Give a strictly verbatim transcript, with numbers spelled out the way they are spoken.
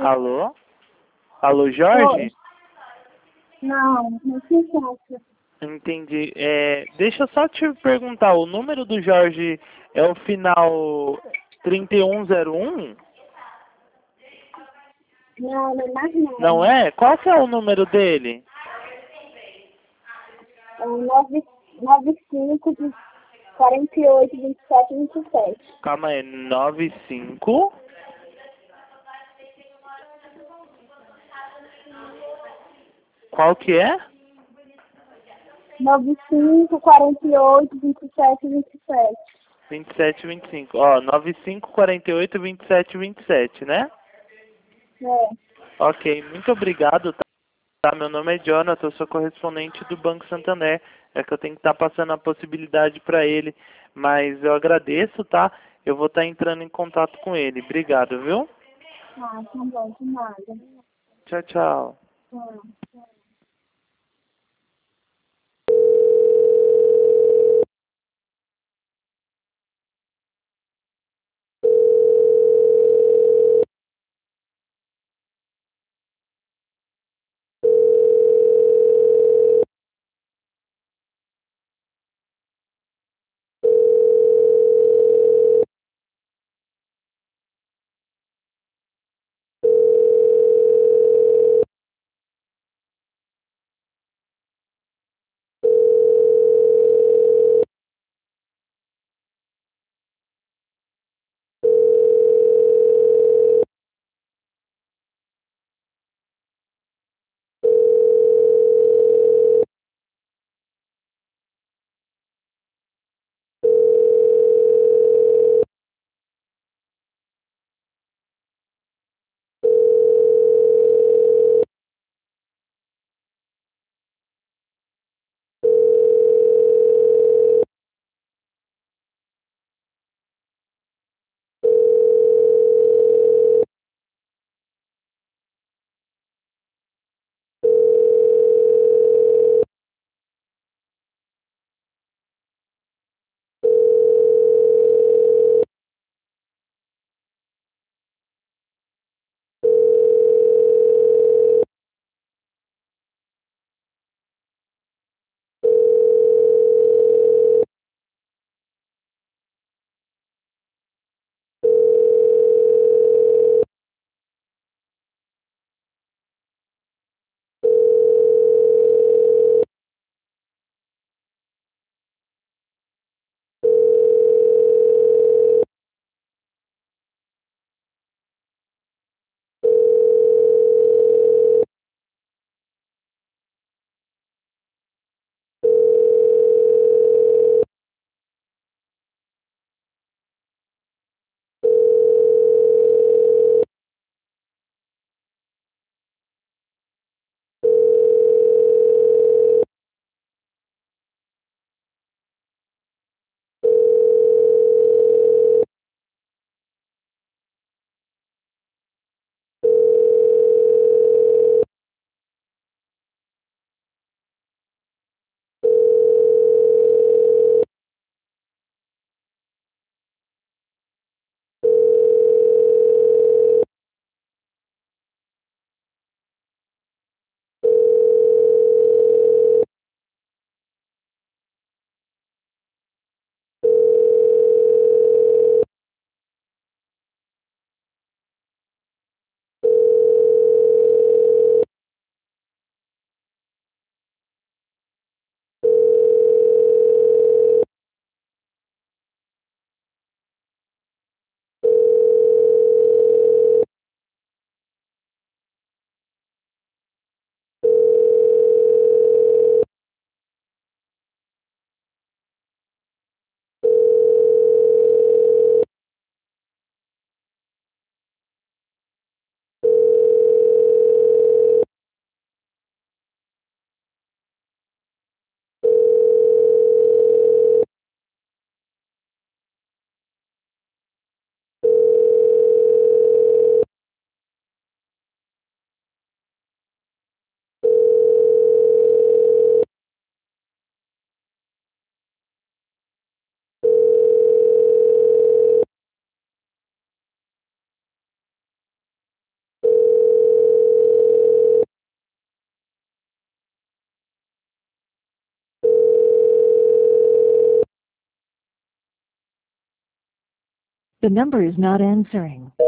Alô? Alô, Oi. Jorge? Não, não se encontra. Entendi. É, deixa eu só te perguntar, o número do Jorge é o final trinta e um zero um? Não, não é mais não. Não é? Qual que é o número dele? É o nove cinco, quarenta e oito, vinte e sete, vinte e sete. Calma aí, nove cinco. Qual que é? nove cinco, quarenta e oito, vinte e sete, vinte e sete. vinte e sete vinte e cinco. Ó, nove cinco, quarenta e oito, vinte e sete vinte e sete, né? É. Ok, muito obrigado, tá? Tá, meu nome é Jonathan, eu sou correspondente do Banco Santander. É que eu tenho que estar passando a possibilidade para ele, mas eu agradeço, tá? Eu vou estar entrando em contato com ele. Obrigado, viu? Ah, tá bom, de nada. Tchau, tchau. Tá. The number is not answering.